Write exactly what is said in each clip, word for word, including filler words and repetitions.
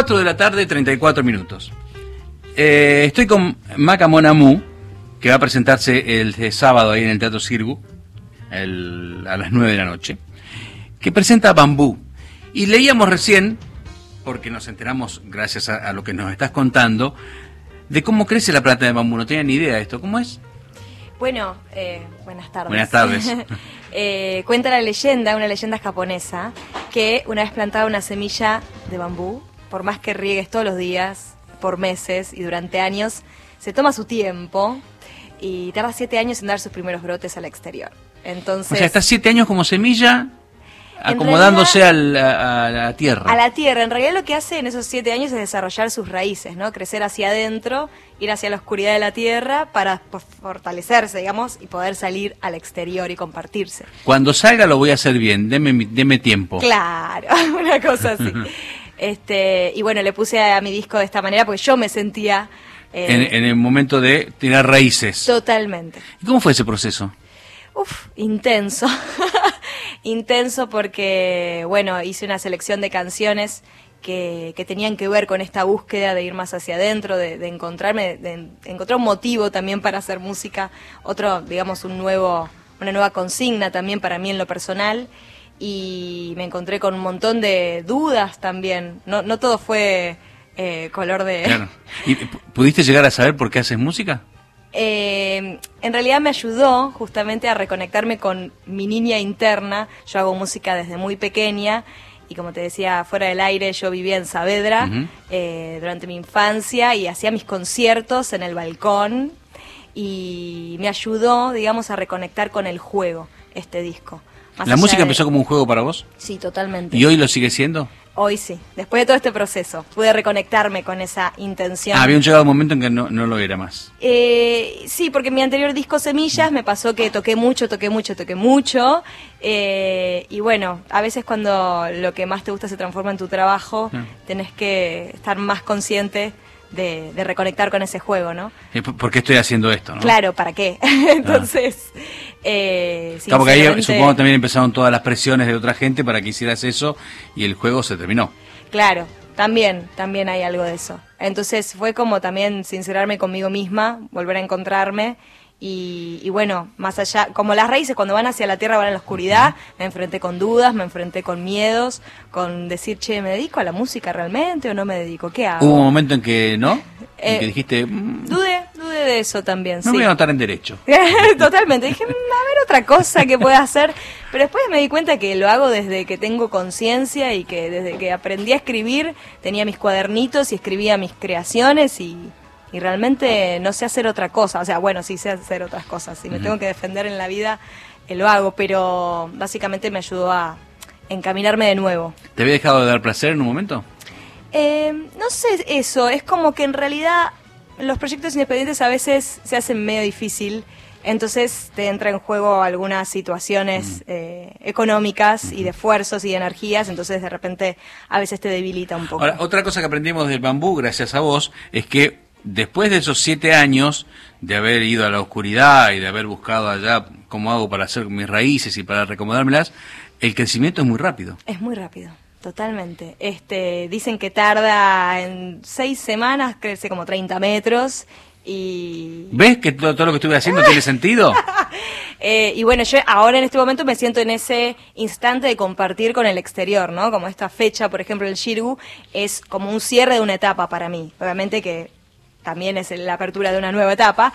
cuatro de la tarde, treinta y cuatro minutos. Eh, estoy con Maca Mon Amour, que va a presentarse el, el sábado ahí en el Teatro Xirgu, el, a las nueve de la noche, que presenta Bambú. Y leíamos recién, porque nos enteramos gracias a, a lo que nos estás contando, de cómo crece la planta de bambú. No tenía ni idea de esto. ¿Cómo es? Bueno, eh, buenas tardes. Buenas tardes. eh, cuenta la leyenda, una leyenda japonesa, que una vez plantada una semilla de bambú, por más que riegues todos los días, por meses y durante años, se toma su tiempo y tarda siete años en dar sus primeros brotes al exterior. Entonces, o sea, está siete años como semilla acomodándose realidad, a, la, a la tierra. A la tierra. En realidad lo que hace en esos siete años es desarrollar sus raíces, ¿no? Crecer hacia adentro, ir hacia la oscuridad de la tierra para pues, fortalecerse, digamos, y poder salir al exterior y compartirse. Cuando salga lo voy a hacer bien, deme, deme tiempo. Claro, una cosa así. este Y bueno, le puse a mi disco de esta manera porque yo me sentía... Eh, en, en el momento de tirar raíces. Totalmente. ¿Y cómo fue ese proceso? Uf, intenso. Intenso porque, bueno, hice una selección de canciones que, que tenían que ver con esta búsqueda de ir más hacia adentro, de, de encontrarme, de, de encontrar un motivo también para hacer música, otro, digamos, un nuevo, una nueva consigna también para mí en lo personal, y me encontré con un montón de dudas también. No, no todo fue eh, color de... Claro. ¿Y pudiste llegar a saber por qué haces música? Eh, en realidad me ayudó justamente a reconectarme con mi niña interna. Yo hago música desde muy pequeña y, como te decía fuera del aire, yo vivía en Saavedra uh-huh. eh, durante mi infancia y hacía mis conciertos en el balcón, y me ayudó, digamos, a reconectar con el juego este disco. Más ¿La música de... empezó como un juego para vos? Sí, totalmente. ¿Y hoy lo sigue siendo? Hoy sí, después de todo este proceso, pude reconectarme con esa intención. Ah, había llegado un momento en que no, no lo era más. Eh, sí, porque en mi anterior disco Semillas me pasó que toqué mucho, toqué mucho, toqué mucho. Eh, y bueno, a veces cuando lo que más te gusta se transforma en tu trabajo, sí. tenés que estar más consciente de, de reconectar con ese juego, ¿no? ¿Por qué estoy haciendo esto, no? Claro, ¿para qué? Entonces... Ah. Eh, claro, porque ahí supongo también empezaron todas las presiones de otra gente para que hicieras eso y el juego se terminó. Claro, también, también hay algo de eso. Entonces fue como también sincerarme conmigo misma, volver a encontrarme y, y bueno, más allá, como las raíces cuando van hacia la tierra van a la oscuridad, me enfrenté con dudas, me enfrenté con miedos, con decir, che, ¿me dedico a la música realmente o no me dedico? ¿Qué hago? ¿Hubo un momento en que no? En eh, que dijiste... Mmm, dudé, dudé de eso también, no sí. me voy a anotar en derecho. Totalmente, dije, a ver otra cosa que pueda hacer, pero después me di cuenta que lo hago desde que tengo conciencia y que desde que aprendí a escribir tenía mis cuadernitos y escribía mis creaciones y, y realmente no sé hacer otra cosa, o sea, bueno, sí sé hacer otras cosas, si me uh-huh. tengo que defender en la vida, eh, lo hago, pero básicamente me ayudó a encaminarme de nuevo. ¿Te había dejado de dar placer en un momento? Eh, no sé eso, es como que en realidad los proyectos independientes a veces se hacen medio difícil, entonces te entra en juego algunas situaciones mm. eh, económicas mm. y de esfuerzos y de energías, entonces de repente a veces te debilita un poco. Ahora, otra cosa que aprendimos del bambú, gracias a vos, es que después de esos siete años de haber ido a la oscuridad y de haber buscado allá cómo hago para hacer mis raíces y para recomodármelas, el crecimiento es muy rápido. Es muy rápido. Totalmente. Este, dicen que tarda en seis semanas, crece como treinta metros y... ¿Ves que todo, todo lo que estuve haciendo tiene sentido? eh, y bueno, yo ahora en este momento me siento en ese instante de compartir con el exterior, ¿no? Como esta fecha, por ejemplo, el Xirgu, es como un cierre de una etapa para mí. Obviamente que también es la apertura de una nueva etapa,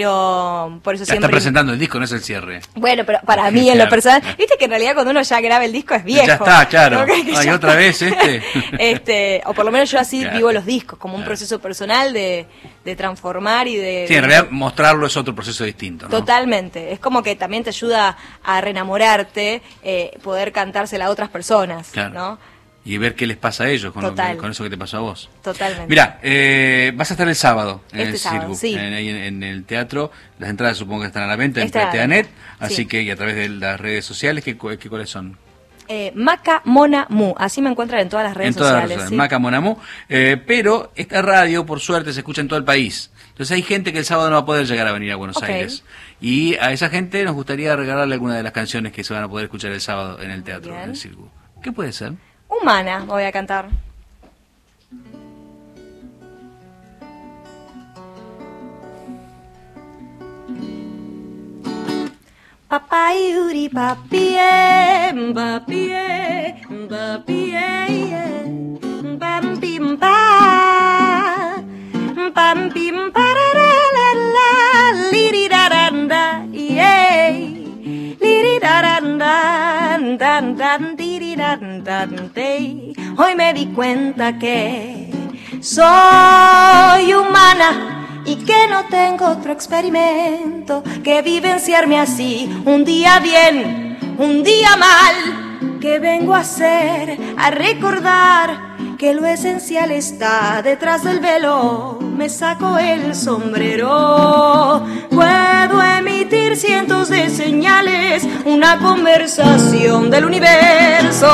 pero por eso ya siempre... está presentando el disco, no es el cierre. Bueno, pero para mí en lo personal, viste que en realidad cuando uno ya graba el disco es viejo. Ya está, claro. ¿No? Ay, otra está. vez este. este. O por lo menos yo así claro. vivo los discos, como un claro. proceso personal de, de transformar y de... Sí, de, en realidad mostrarlo es otro proceso distinto, ¿no? Totalmente. Es como que también te ayuda a reenamorarte, eh, poder cantársela a otras personas, claro. ¿no? Y ver qué les pasa a ellos con, lo que, con eso que te pasó a vos. Totalmente. Mira, eh, vas a estar el sábado en este el sábado, Xirgu, sí. en, en, en el teatro. Las entradas supongo que están a la venta en Está Plateanet, así sí. que y a través de las redes sociales, ¿qué, qué cuáles son? Eh, Maca Mon Amour, así me encuentran en todas las redes en todas sociales. Las redes, ¿sí? Maca Mon Amour, eh, pero esta radio, por suerte, se escucha en todo el país. Entonces hay gente que el sábado no va a poder llegar a venir a Buenos okay. Aires. Y a esa gente nos gustaría regalarle alguna de las canciones que se van a poder escuchar el sábado en el teatro, Bien. en el Xirgu. ¿Qué puede ser? Humana voy a cantar. Papayuri papie, papie, papie, pam pim pa, pam pim pararala, liridaranda, yeah, liridaranda, dan dan diridarandante. Hoy me di cuenta que soy humana y que no tengo otro experimento que vivenciarme así, un día bien, un día mal, que vengo a hacer, a recordar que lo esencial está detrás del velo. Me saco el sombrero, puedo emitir cientos de señales, una conversación del universo.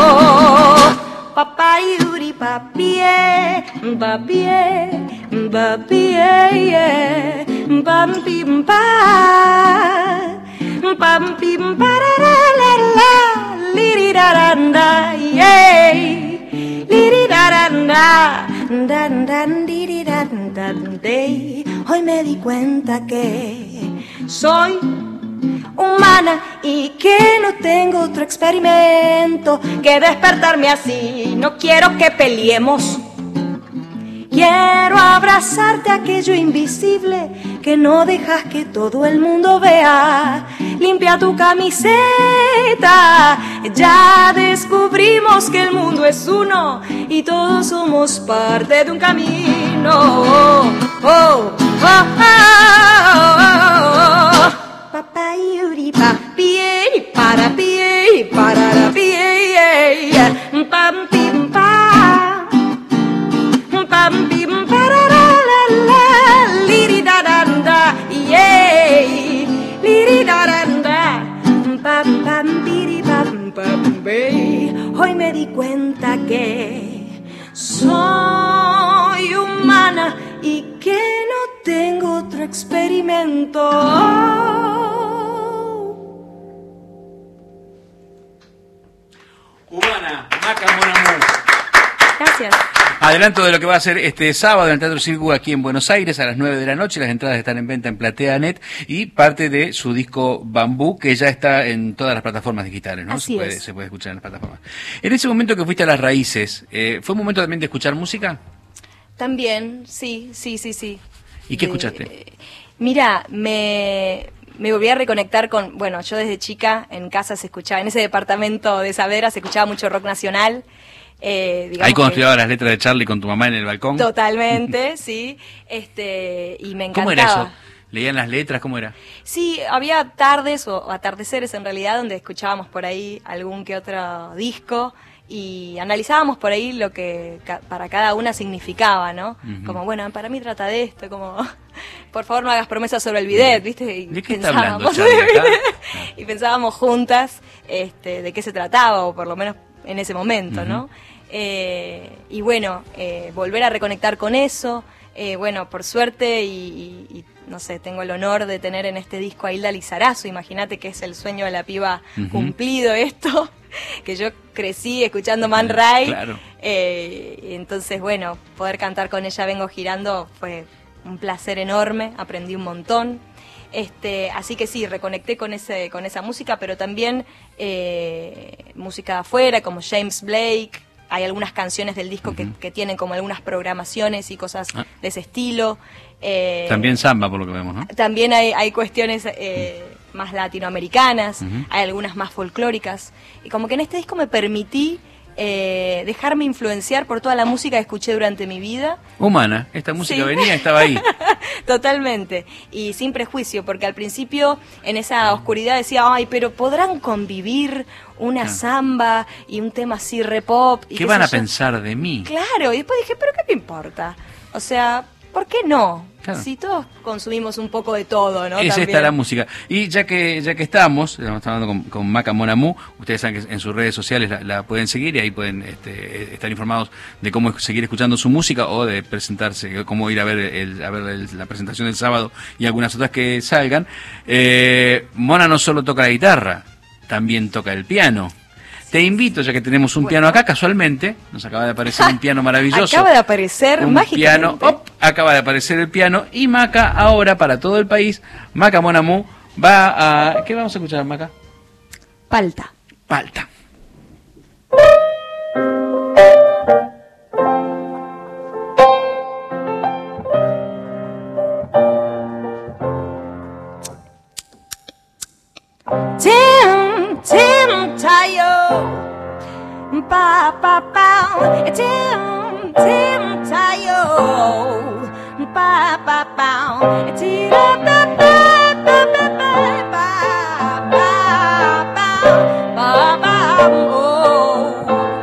Papayuri papie, papie, papie, pam pim pa, pam pim pararala, liridaranda, yeah, liridaranda, dan dan diridarandande. Hoy me di cuenta que soy humana y que no tengo otro experimento que despertarme así. No quiero que peleemos, quiero abrazarte, aquello invisible que no dejas que todo el mundo vea. Limpia tu camiseta, ya descubrimos que el mundo es uno y todos somos parte de un camino. Oh, oh, oh, oh, oh, oh. Papayuri papi, para pi, para la pi, pam pim pa, pam pim para la la, liridaranda, yeah, liridaranda, pam pam piri pam pam be. Hoy me di cuenta que soy humana y que no tengo otro experimento. Humana, Maca Mona Mu. Gracias. Adelanto de lo que va a ser este sábado en el Teatro Circo aquí en Buenos Aires a las nueve de la noche. Las entradas están en venta en Platea punto net y parte de su disco Bambú, que ya está en todas las plataformas digitales, ¿no? Así se puede, es. se puede escuchar en las plataformas. En ese momento que fuiste a las raíces, eh, ¿fue un momento también de escuchar música? También, sí, sí, sí, sí. ¿Y qué De- escuchaste? Mira, me, me volví a reconectar con, bueno, yo desde chica en casa se escuchaba, en ese departamento de Saavedra se escuchaba mucho rock nacional. Eh, digamos Ahí cuando que- estudiaba las letras de Charlie con tu mamá en el balcón. Totalmente, sí. Este, y me encantaba. ¿Cómo era eso? ¿Leían las letras? ¿Cómo era? Sí, había tardes o atardeceres en realidad donde escuchábamos por ahí algún que otro disco y analizábamos por ahí lo que ca- para cada una significaba, ¿no? Ujú. Como, bueno, para mí trata de esto, como, por favor no hagas promesas sobre el bidet, ¿viste? Y ¿De qué está hablando pensábamos- Charlie acá? y pensábamos juntas este, de qué se trataba, o por lo menos en ese momento, Ujú. ¿no? Eh, y bueno, eh, volver a reconectar con eso, eh, bueno, por suerte y, y- y, no sé, tengo el honor de tener en este disco a Hilda Lizarazo, imagínate que es el sueño de la piba Ujú. cumplido esto, que yo crecí escuchando Man Ray, Claro. eh, y entonces bueno, poder cantar con ella Vengo Girando fue un placer enorme, aprendí un montón. Este, así que sí, reconecté con ese, con esa música, pero también eh, música de afuera, como James Blake. Hay algunas canciones del disco que, Ujú. que tienen como algunas programaciones y cosas Ah. de ese estilo. Eh, También samba, por lo que vemos, ¿no? también hay, hay cuestiones eh, más latinoamericanas, Ujú. hay algunas más folclóricas. Y como que en este disco me permití eh, dejarme influenciar por toda la música que escuché durante mi vida. Humana, esta música Sí. venía, estaba ahí. Totalmente. Y sin prejuicio, porque al principio en esa oscuridad decía, ay, pero ¿podrán convivir una Claro. samba y un tema así re pop? Y ¿Qué qué van sé a yo? pensar de mí? Claro, y después dije, pero ¿qué me importa? O sea, ¿por qué no? Claro. Si todos consumimos un poco de todo, ¿no? Es También. esta la música. Y ya que ya que estamos, estamos hablando con, con Maca Mona Mu, ustedes saben que en sus redes sociales la, la pueden seguir y ahí pueden este, estar informados de cómo seguir escuchando su música o de presentarse, cómo ir a ver, el, a ver el- la presentación del sábado y algunas otras que salgan. Eh, Mona no solo toca la guitarra, también toca el piano. Te invito, ya que tenemos un bueno. piano acá, casualmente, nos acaba de aparecer un piano maravilloso. Acaba de aparecer un mágicamente. Piano, op, acaba de aparecer el piano y Maca ahora para todo el país, Maca Mon Amour va a... ¿Qué vamos a escuchar, Maca? Palta. Palta. Tim, Tim, Tayo, pa, pa, pa, Tim, Tim, Tayo, pa, pa, pa, tira, pa, pa, pa, pa, pa, pa, pa, pa, pa, oh.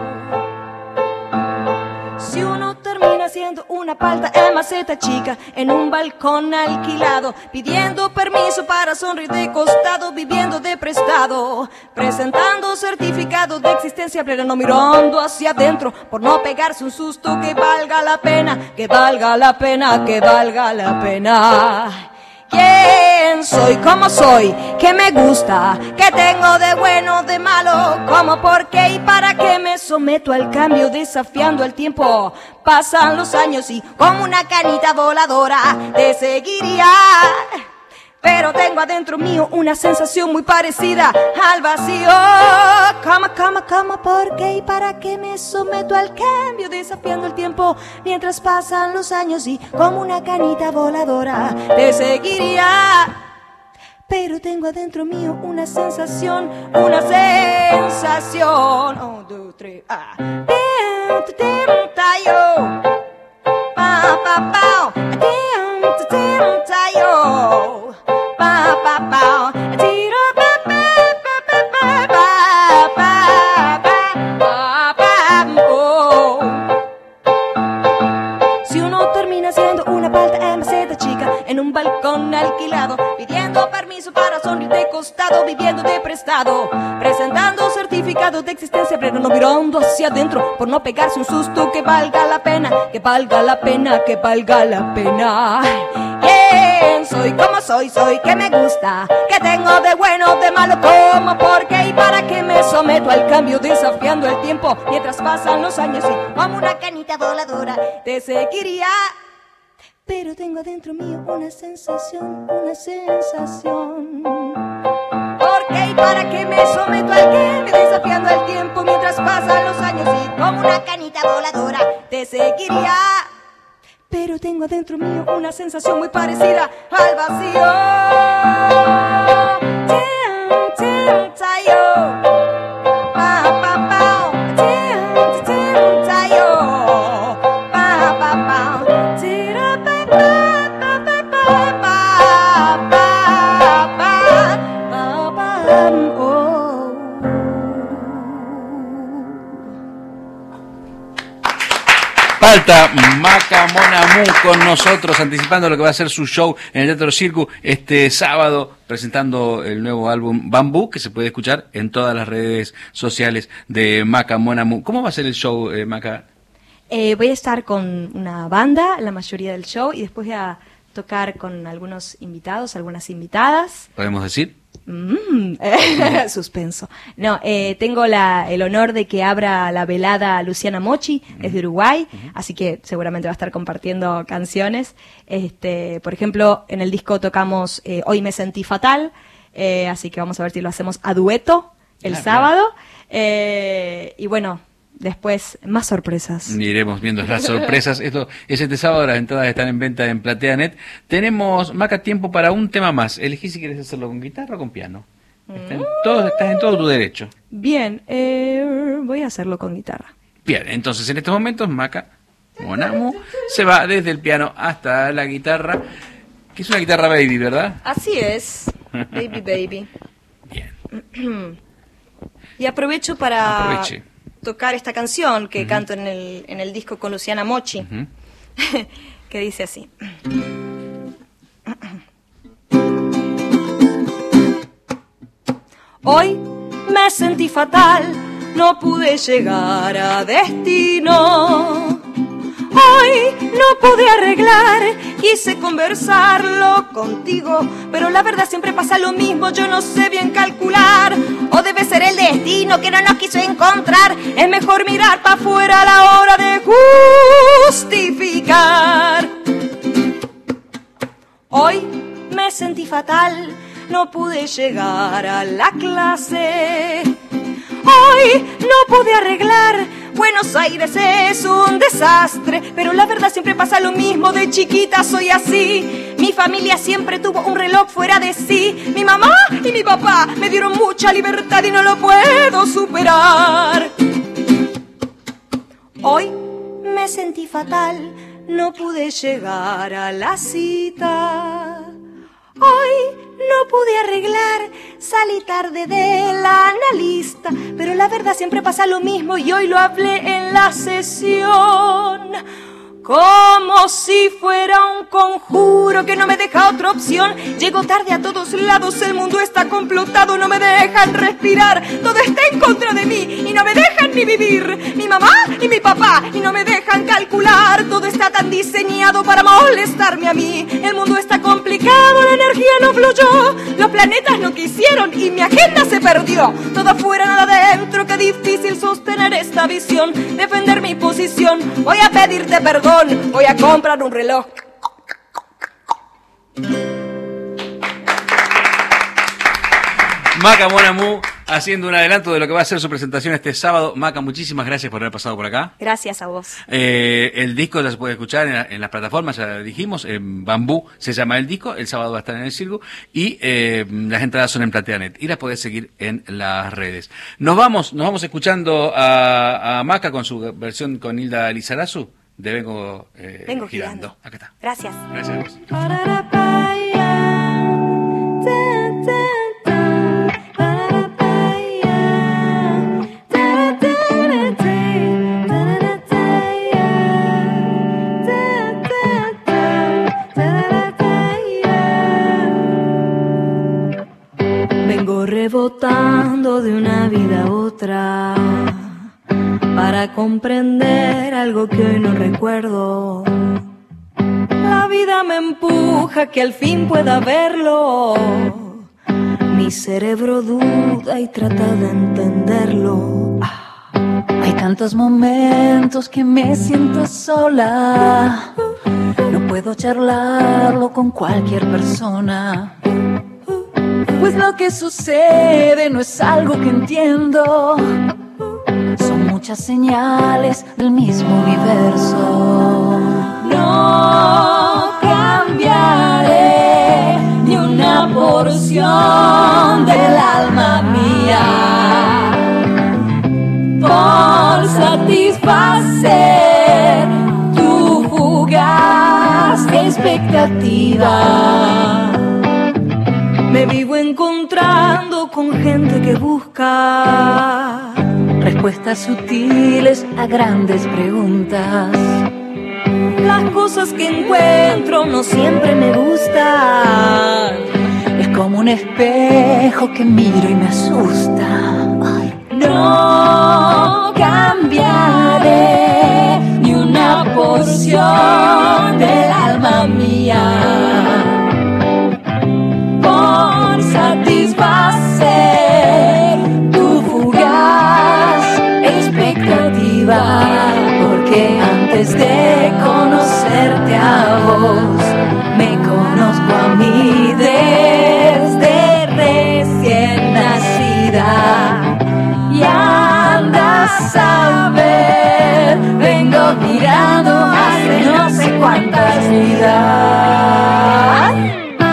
Si uno termina siendo una palta en maceta chica, en un balcón alquilado, pidiendo permiso para sonreír de costado, viviendo de prestado, presentando certificado de existencia plena, no mirando hacia adentro, por no pegarse un susto que valga la pena, que valga la pena, que valga la pena. ¿Quién soy? ¿Cómo soy? ¿Qué me gusta? ¿Qué tengo de bueno, de malo? ¿Cómo, por qué y para qué me someto al cambio desafiando el tiempo? Pasan los años y como una canita voladora te seguiría, pero tengo adentro mío una sensación muy parecida al vacío. ¿Cómo, cómo, cómo, por qué y para qué me someto al cambio desafiando el tiempo mientras pasan los años y como una canita voladora te seguiría, pero tengo adentro mío una sensación, una sensación. Oh, dos, tres, ah. Tim, tim, tayo, pa, pa, pa. Tim, tim, tayo, pa, pa, pa. Tiro, pa, pa, pa, pa, pa, pa, pa, pa, pa, oh. Si uno termina siendo una palta en maceta chica, en un balcón alquilado, pidiendo permiso para sonreír de costado, viviendo de prestado, presentando certificado de existencia plena, no mirando hacia adentro, por no pegarse un susto que valga la pena, que valga la pena, que valga la pena. ¿Quién soy? ¿Cómo soy? Soy que me gusta, que tengo de bueno, de malo, cómo, por qué y para qué me someto al cambio desafiando el tiempo mientras pasan los años y como una canita voladora te seguiría, pero tengo adentro mío una sensación, una sensación. ¿Por qué y para qué me someto al cambio desafiando el tiempo mientras pasan los años y como una canita voladora te seguiría, pero tengo adentro mío una sensación muy parecida al vacío. Tim, tim, tayo, pa, pa, pa. Tim, tim, tayo, pa, pa, pa. Tira, pa, pa, pa, pa, pa, pa, pa, pa, pa, oh. Palta, Maca Mon Amour con nosotros, anticipando lo que va a ser su show en el Teatro Circus este sábado, presentando el nuevo álbum Bambú, que se puede escuchar en todas las redes sociales de Maca Mon Amour. ¿Cómo va a ser el show, eh, Maca? Eh, voy a estar con una banda, la mayoría del show, y después voy a tocar con algunos invitados, algunas invitadas. ¿Podemos decir? Mm, suspenso. No, eh, tengo la, el honor de que abra la velada Luciana Mochi, es de Uruguay, uh-huh. Así que seguramente va a estar compartiendo canciones. Este, por ejemplo, en el disco tocamos eh, Hoy me sentí fatal, eh, así que vamos a ver si lo hacemos a dueto el ah, sábado. Eh, y bueno, después más sorpresas. Iremos viendo las sorpresas. Esto es este sábado, las entradas están en venta en PlateaNet. Tenemos, Maca, tiempo para un tema más. Elegí si quieres hacerlo con guitarra o con piano. Está en todo, estás en todo tu derecho. Bien, eh, voy a hacerlo con guitarra. Bien, entonces en estos momentos Maca Mon Amour se va desde el piano hasta la guitarra, que es una guitarra baby, ¿verdad? Así es, baby baby. Bien. Y aprovecho para Aproveche. tocar esta canción que uh-huh. canto en el, en el disco con Luciana Mochi, uh-huh. que dice así. Hoy me sentí fatal, no pude llegar a destino. Hoy no pude arreglar, quise conversarlo contigo, pero la verdad siempre pasa lo mismo, yo no sé bien calcular. O debe ser el destino que no nos quiso encontrar. Es mejor mirar para afuera a la hora de justificar. Hoy me sentí fatal, no pude llegar a la clase. Hoy no pude arreglar, Buenos Aires es un desastre, pero la verdad siempre pasa lo mismo, de chiquita soy así. Mi familia siempre tuvo un reloj fuera de sí. Mi mamá y mi papá me dieron mucha libertad y no lo puedo superar. Hoy me sentí fatal, no pude llegar a la cita. Hoy no pude arreglar, salí tarde del analista, pero la verdad siempre pasa lo mismo y hoy lo hablé en la sesión. Como si fuera un conjuro que no me deja otra opción. Llego tarde a todos lados, el mundo está complotado, no me dejan respirar. Todo está en contra de mí y no me dejan ni vivir. Mi mamá y mi papá y no me dejan calcular. Todo está tan diseñado para molestarme a mí. El mundo está complicado, la energía no fluyó. Los planetas no quisieron y mi agenda se perdió. Todo afuera, nada adentro, qué difícil sostener esta visión. Defender mi posición, voy a pedirte perdón. Voy a comprar un reloj. Maca Mona Mu haciendo un adelanto de lo que va a ser su presentación este sábado. Maca, muchísimas gracias por haber pasado por acá. Gracias a vos. Eh, el disco ya se puede escuchar en, la, en las plataformas, ya dijimos, en Bambú se llama el disco, el sábado va a estar en el Circo y eh, las entradas son en Plateanet y las podés seguir en las redes. Nos vamos, nos vamos escuchando a, a Maca con su versión con Hilda Lizarazu de Vengo, eh, Vengo girando. girando. Acá está. Gracias. Gracias a vos. Vengo rebotando de una vida a otra para comprender algo que hoy no recuerdo. La vida me empuja que al fin pueda verlo. Mi cerebro duda y trata de entenderlo. Ah. Hay tantos momentos que me siento sola. No puedo charlarlo con cualquier persona, pues lo que sucede no es algo que entiendo. Son muchas señales del mismo universo. No cambiaré ni una porción del alma mía por satisfacer tu fugaz expectativa. Me vivo encontrando con gente que busca respuestas sutiles a grandes preguntas. Las cosas que encuentro no siempre me gustan. Es como un espejo que miro y me asusta. Ay. No cambiaré ni una porción del alma mía por satisfacer tu fugaz expectativa. Porque antes de conocerte a vos, me conozco a mí desde recién nacida. Y andas a ver, vengo mirando hace no sé cuántas vidas.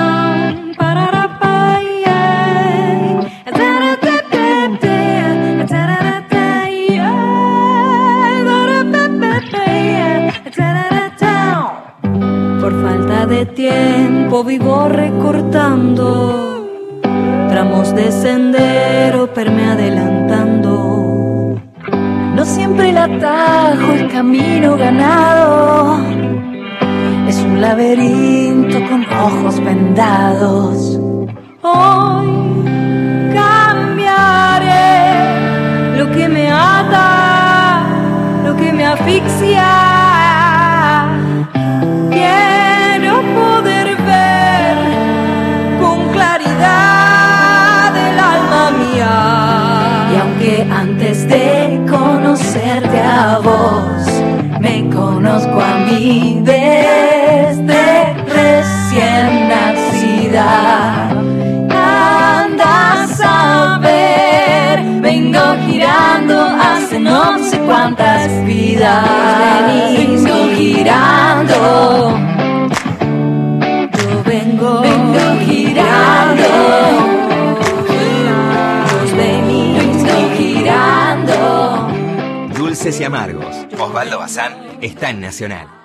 De tiempo vivo recortando tramos de sendero, perme adelantando. No siempre el atajo es camino ganado, es un laberinto con ojos vendados. Hoy cambiaré lo que me ata, lo que me asfixia. girando hace no sé cuántas vidas. Vengo girando. Yo vengo, vengo girando. Los vengo girando. Dulces y Amargos. Osvaldo Bazán está en Nacional.